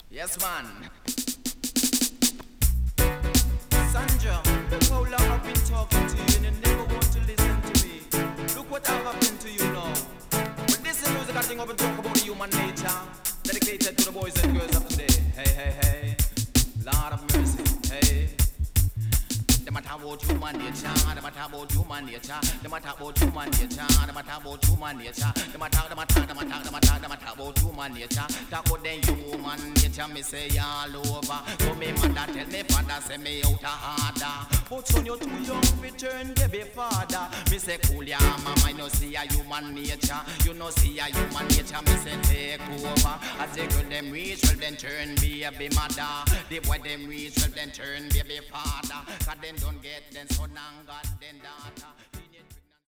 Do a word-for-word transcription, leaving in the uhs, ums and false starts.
Yes, man. Sandra, look how long I've been talking to you and you never want to listen to me. Look what I've happened to you now. But this is music I think I've been talking about human nature. Dedicated to the boys and girls of today. Hey, hey, hey. Lord of mercy. Hey. They matter about human nature, they matter about human nature, they matter about human nature, they matter about human nature, they matter, they matter, they matter, they matter, they matter about human nature. Talk about them human nature, me say all over. So me mother tell me father say me out a harder. But son you too young fi turn baby father. Me say cool ya mama, you no see a human nature, you no see a human nature. Me say take over. As they girl them reach, well then turn baby mother. The boy them reach, well then turn baby father. Cause them don't get them son and got them daughter.